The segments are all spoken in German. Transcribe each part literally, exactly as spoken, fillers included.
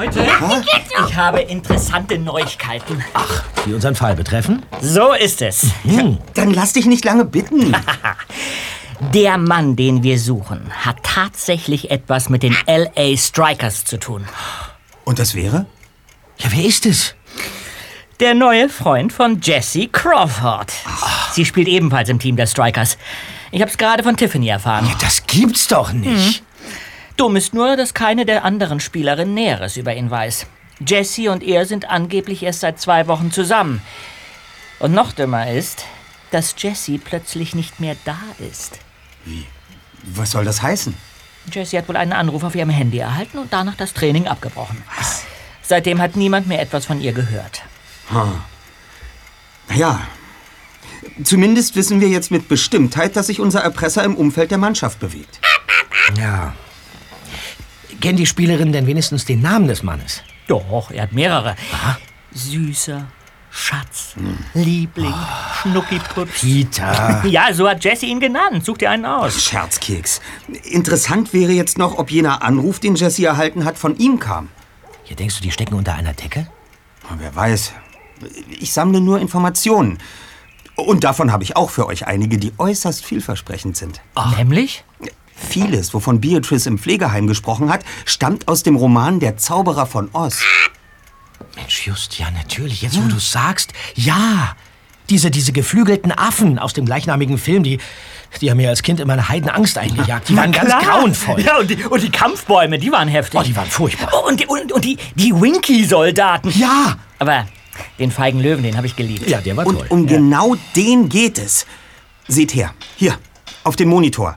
Leute, ich habe interessante Neuigkeiten. Ach, die unseren Fall betreffen? So ist es. Hm. Dann lass dich nicht lange bitten. Der Mann, den wir suchen, hat tatsächlich etwas mit den L A Strikers zu tun. Und das wäre? Ja, wer ist es? Der neue Freund von Jessie Crawford. Ach. Sie spielt ebenfalls im Team der Strikers. Ich hab's gerade von Tiffany erfahren. Ja, das gibt's doch nicht. Mhm. Dumm ist nur, dass keine der anderen Spielerinnen Näheres über ihn weiß. Jessie und er sind angeblich erst seit zwei Wochen zusammen. Und noch dümmer ist, dass Jessie plötzlich nicht mehr da ist. Wie? Was soll das heißen? Jessie hat wohl einen Anruf auf ihrem Handy erhalten und danach das Training abgebrochen. Was? Seitdem hat niemand mehr etwas von ihr gehört. Hm. Ja, zumindest wissen wir jetzt mit Bestimmtheit, dass sich unser Erpresser im Umfeld der Mannschaft bewegt. Ja. Kennen die Spielerinnen denn wenigstens den Namen des Mannes? Doch, er hat mehrere. Aha. Süßer, Schatz, hm. Liebling, oh, Schnuckipups. Peter. Ja, so hat Jessie ihn genannt. Such dir einen aus. Scherzkeks. Interessant wäre jetzt noch, ob jener Anruf, den Jessie erhalten hat, von ihm kam. Ja, denkst du, die stecken unter einer Decke? Wer weiß. Ich sammle nur Informationen. Und davon habe ich auch für euch einige, die äußerst vielversprechend sind. Ach. Nämlich? Vieles, wovon Beatrice im Pflegeheim gesprochen hat, stammt aus dem Roman Der Zauberer von Oz. Mensch, just, ja, natürlich. Jetzt, wo du sagst, ja. Diese, diese geflügelten Affen aus dem gleichnamigen Film, die, die haben mir als Kind immer eine Heidenangst eingejagt. Die waren ganz grauenvoll. Ja, und die, und die Kampfbäume, die waren heftig. Oh, die waren furchtbar. Oh, und die, und, und die, die Winky-Soldaten. Ja. Aber den feigen Löwen, den habe ich geliebt. Ja, der war und toll. Und um ja. genau den geht es. Seht her, hier, auf dem Monitor.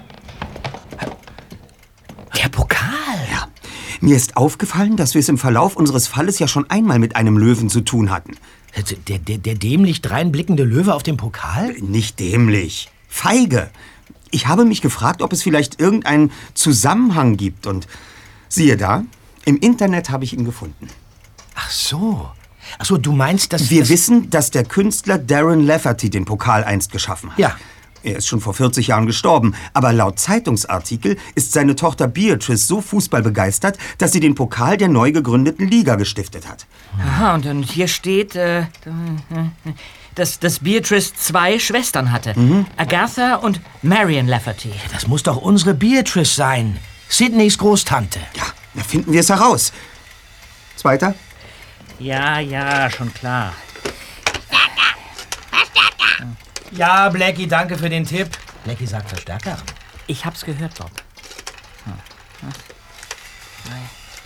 Der Pokal. Ja. Mir ist aufgefallen, dass wir es im Verlauf unseres Falles ja schon einmal mit einem Löwen zu tun hatten. Der, der, der dämlich dreinblickende Löwe auf dem Pokal? Nicht dämlich. Feige. Ich habe mich gefragt, ob es vielleicht irgendeinen Zusammenhang gibt. Und siehe da, im Internet habe ich ihn gefunden. Ach so. Ach so, du meinst, dass... Wir das wissen, dass der Künstler Darren Lafferty den Pokal einst geschaffen hat. Ja. Er ist schon vor vierzig Jahren gestorben. Aber laut Zeitungsartikel ist seine Tochter Beatrice so fußballbegeistert, dass sie den Pokal der neu gegründeten Liga gestiftet hat. Aha, und, und hier steht, äh, dass, dass Beatrice zwei Schwestern hatte. Mhm. Agatha und Marion Lafferty. Das muss doch unsere Beatrice sein. Sydneys Großtante. Ja, da finden wir es heraus. Zweiter? Ja, ja, schon klar. Ja, Blackie, danke für den Tipp. Blackie sagt Verstärker. Ich hab's gehört, Bob. Hm. Hm. Drei,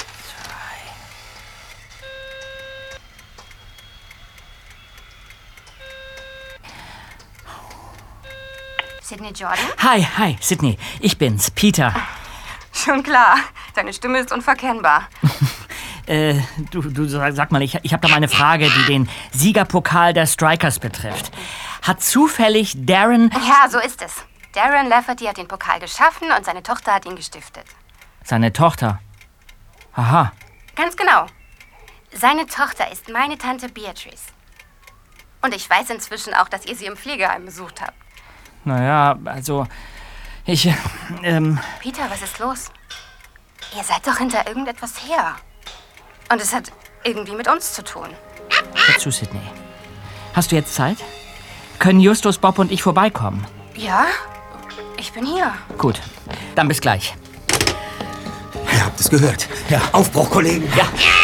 zwei. Sydney Jordan? Hi, hi, Sydney. Ich bin's, Peter. Schon klar. Deine Stimme ist unverkennbar. äh, du, du sag mal, ich, ich habe da mal eine Frage, die den Siegerpokal der Strikers betrifft. Hat zufällig Darren... Ja, so ist es. Darren Lafferty hat den Pokal geschaffen und seine Tochter hat ihn gestiftet. Seine Tochter? Aha. Ganz genau. Seine Tochter ist meine Tante Beatrice. Und ich weiß inzwischen auch, dass ihr sie im Pflegeheim besucht habt. Naja, also... Ich... Ähm... Peter, was ist los? Ihr seid doch hinter irgendetwas her. Und es hat irgendwie mit uns zu tun. Hör zu, Sydney. Hast du jetzt Zeit? Können Justus, Bob und ich vorbeikommen? Ja, ich bin hier. Gut, dann bis gleich. Ihr habt es gehört. Ja. Aufbruch, Kollegen. Ja.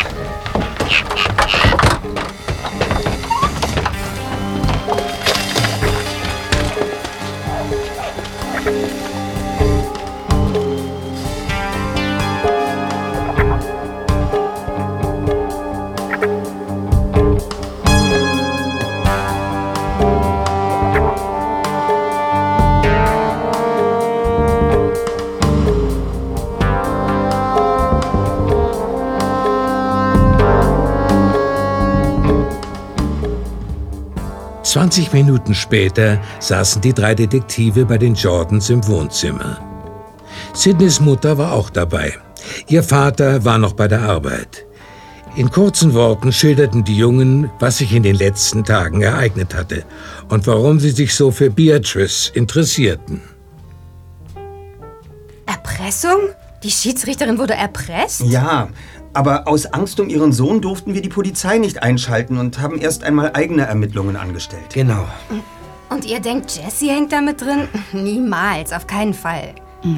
zwanzig Minuten später saßen die drei Detektive bei den Jordans im Wohnzimmer. Sydneys Mutter war auch dabei. Ihr Vater war noch bei der Arbeit. In kurzen Worten schilderten die Jungen, was sich in den letzten Tagen ereignet hatte und warum sie sich so für Beatrice interessierten. Erpressung? Die Schiedsrichterin wurde erpresst? Ja, Aber aus Angst um ihren Sohn durften wir die Polizei nicht einschalten und haben erst einmal eigene Ermittlungen angestellt. Genau. Und ihr denkt, Jessie hängt da mit drin? Niemals, auf keinen Fall. Mhm.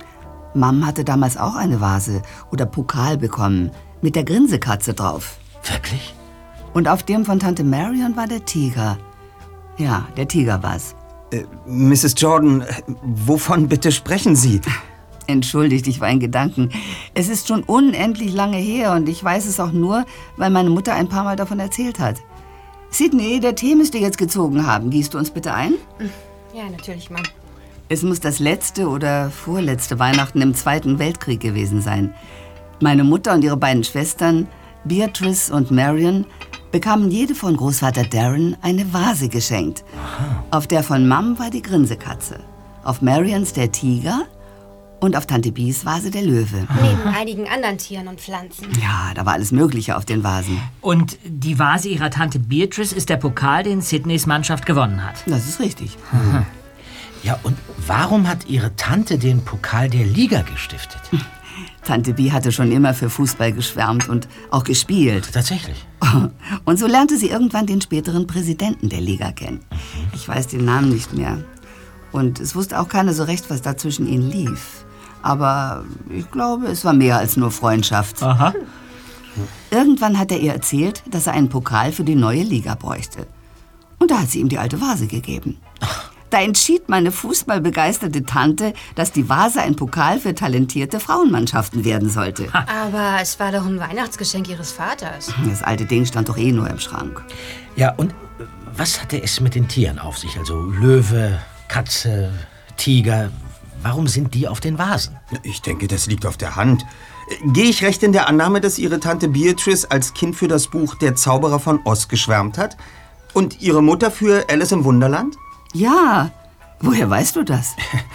Mom hatte damals auch eine Vase oder Pokal bekommen, mit der Grinsekatze drauf. Wirklich? Und auf dem von Tante Marion war der Tiger. Ja, der Tiger war's. Äh, Misses Jordan, wovon bitte sprechen Sie? Entschuldigt, ich war in Gedanken. Es ist schon unendlich lange her und ich weiß es auch nur, weil meine Mutter ein paar Mal davon erzählt hat. Sydney, der Tee müsste jetzt gezogen haben. Gießt du uns bitte ein? Ja, natürlich, Mom. Es muss das letzte oder vorletzte Weihnachten im Zweiten Weltkrieg gewesen sein. Meine Mutter und ihre beiden Schwestern, Beatrice und Marion, bekamen jede von Großvater Darren eine Vase geschenkt. Aha. Auf der von Mom war die Grinsekatze, auf Marions der Tiger und auf Tante Bees Vase der Löwe. Neben einigen anderen Tieren und Pflanzen. Ja, da war alles Mögliche auf den Vasen. Und die Vase ihrer Tante Beatrice ist der Pokal, den Sydneys Mannschaft gewonnen hat. Das ist richtig. Hm. Ja, und warum hat Ihre Tante den Pokal der Liga gestiftet? Tante Bee hatte schon immer für Fußball geschwärmt und auch gespielt. Tatsächlich? Und so lernte sie irgendwann den späteren Präsidenten der Liga kennen. Mhm. Ich weiß den Namen nicht mehr. Und es wusste auch keiner so recht, was da zwischen ihnen lief. Aber ich glaube, es war mehr als nur Freundschaft. Aha. Irgendwann hat er ihr erzählt, dass er einen Pokal für die neue Liga bräuchte. Und da hat sie ihm die alte Vase gegeben. Da entschied meine fußballbegeisterte Tante, dass die Vase ein Pokal für talentierte Frauenmannschaften werden sollte. Aber es war doch ein Weihnachtsgeschenk ihres Vaters. Das alte Ding stand doch eh nur im Schrank. Ja, und was hatte es mit den Tieren auf sich? Also Löwe, Katze, Tiger. Warum sind die auf den Vasen? Ich denke, das liegt auf der Hand. Gehe ich recht in der Annahme, dass Ihre Tante Beatrice als Kind für das Buch Der Zauberer von Oz geschwärmt hat? Und Ihre Mutter für Alice im Wunderland? Ja, woher weißt du das?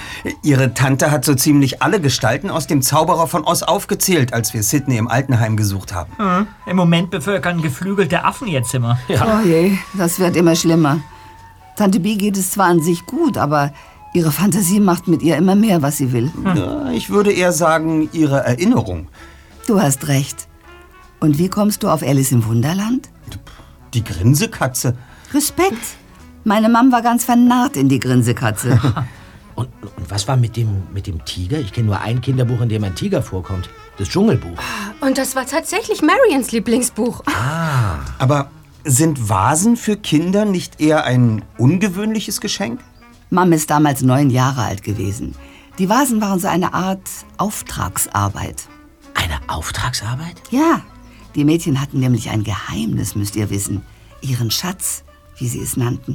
Ihre Tante hat so ziemlich alle Gestalten aus dem Zauberer von Oz aufgezählt, als wir Sydney im Altenheim gesucht haben. Hm. Im Moment bevölkern geflügelte Affen ihr Zimmer. Ja. Oh je, das wird immer schlimmer. Tante Bee geht es zwar an sich gut, aber ihre Fantasie macht mit ihr immer mehr, was sie will. Hm. Ja, ich würde eher sagen, ihre Erinnerung. Du hast recht. Und wie kommst du auf Alice im Wunderland? Die Grinsekatze. Respekt. Meine Mom war ganz vernarrt in die Grinsekatze. und, und was war mit dem, mit dem Tiger? Ich kenne nur ein Kinderbuch, in dem ein Tiger vorkommt. Das Dschungelbuch. Und das war tatsächlich Marions Lieblingsbuch. Ah. Aber sind Vasen für Kinder nicht eher ein ungewöhnliches Geschenk? Mom ist damals neun Jahre alt gewesen. Die Vasen waren so eine Art Auftragsarbeit. Eine Auftragsarbeit? Ja. Die Mädchen hatten nämlich ein Geheimnis, müsst ihr wissen. Ihren Schatz, wie sie es nannten.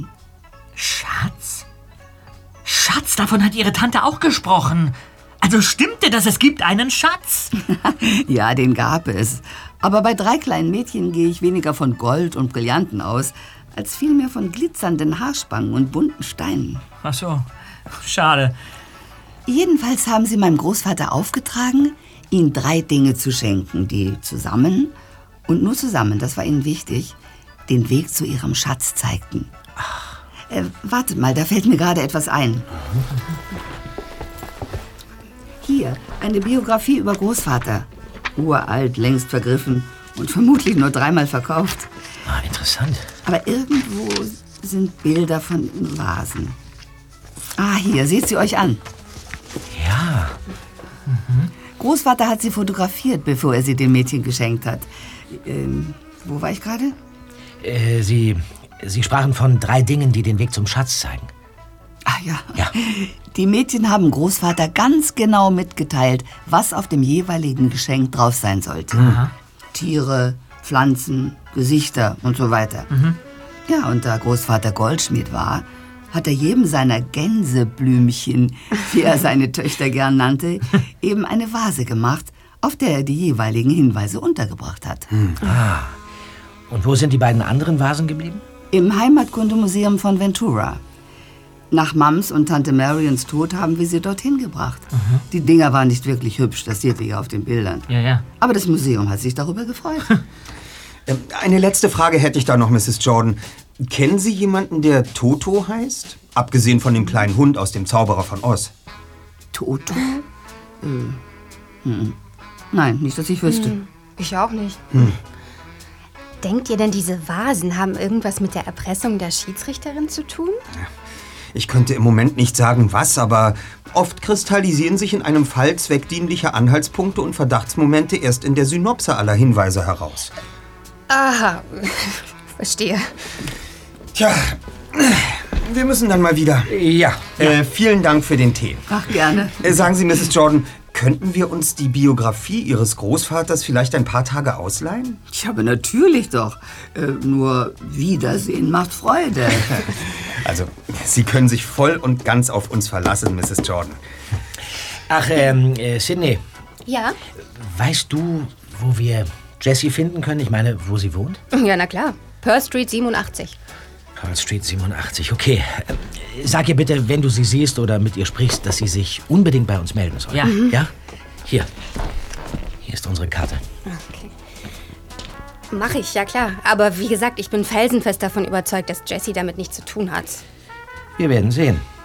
Schatz? Schatz, davon hat Ihre Tante auch gesprochen. Also stimmte das, es gibt einen Schatz? Ja, den gab es. Aber bei drei kleinen Mädchen gehe ich weniger von Gold und Brillanten aus, als vielmehr von glitzernden Haarspangen und bunten Steinen. Ach so, schade. Jedenfalls haben sie meinem Großvater aufgetragen, ihnen drei Dinge zu schenken, die zusammen, und nur zusammen, das war ihnen wichtig, den Weg zu ihrem Schatz zeigten. Ach. Äh, wartet mal, da fällt mir gerade etwas ein. Hier, eine Biografie über Großvater. Uralt, längst vergriffen und vermutlich nur dreimal verkauft. Ah, interessant. Aber irgendwo sind Bilder von Vasen. Ah, hier, seht sie euch an. Ja. Mhm. Großvater hat sie fotografiert, bevor er sie dem Mädchen geschenkt hat. Ähm, wo war ich gerade? Äh, Sie, Sie sprachen von drei Dingen, die den Weg zum Schatz zeigen. Ach ja. Ja. Die Mädchen haben Großvater ganz genau mitgeteilt, was auf dem jeweiligen Geschenk drauf sein sollte. Aha. Tiere, Pflanzen, Gesichter und so weiter. Mhm. Ja, und da Großvater Goldschmied war, hat er jedem seiner Gänseblümchen, wie er seine Töchter gern nannte, eben eine Vase gemacht, auf der er die jeweiligen Hinweise untergebracht hat. Hm. Ah. Und wo sind die beiden anderen Vasen geblieben? Im Heimatkundemuseum von Ventura. Nach Mams und Tante Marions Tod haben wir sie dorthin gebracht. Mhm. Die Dinger waren nicht wirklich hübsch, das seht ihr ja auf den Bildern. Ja, ja. Aber das Museum hat sich darüber gefreut. Eine letzte Frage hätte ich da noch, Misses Jordan. Kennen Sie jemanden, der Toto heißt? Abgesehen von dem kleinen Hund aus dem Zauberer von Oz. Toto? Äh, hm. Nein, nicht, dass ich wüsste. Hm. Ich auch nicht. Hm. Denkt ihr denn, diese Vasen haben irgendwas mit der Erpressung der Schiedsrichterin zu tun? Ich könnte im Moment nicht sagen, was, aber oft kristallisieren sich in einem Fall zweckdienliche Anhaltspunkte und Verdachtsmomente erst in der Synopse aller Hinweise heraus. Aha, verstehe. Tja, wir müssen dann mal wieder. Ja. Äh, vielen Dank für den Tee. Ach, gerne. Äh, sagen Sie, Misses Jordan, könnten wir uns die Biografie Ihres Großvaters vielleicht ein paar Tage ausleihen? Ich habe natürlich doch. Äh, nur Wiedersehen macht Freude. Also, Sie können sich voll und ganz auf uns verlassen, Misses Jordan. Ach, ähm, äh, Sydney, Ja? weißt du, wo wir Jessie finden können? Ich meine, wo sie wohnt? Ja, na klar. Pearl Street siebenundachtzig. Pearl Street siebenundachtzig, okay. Äh, Sag ihr bitte, wenn du sie siehst oder mit ihr sprichst, dass sie sich unbedingt bei uns melden soll. Ja. Mhm. Ja? Hier. Hier ist unsere Karte. Okay. Mach ich, ja klar. Aber wie gesagt, ich bin felsenfest davon überzeugt, dass Jessie damit nichts zu tun hat. Wir werden sehen.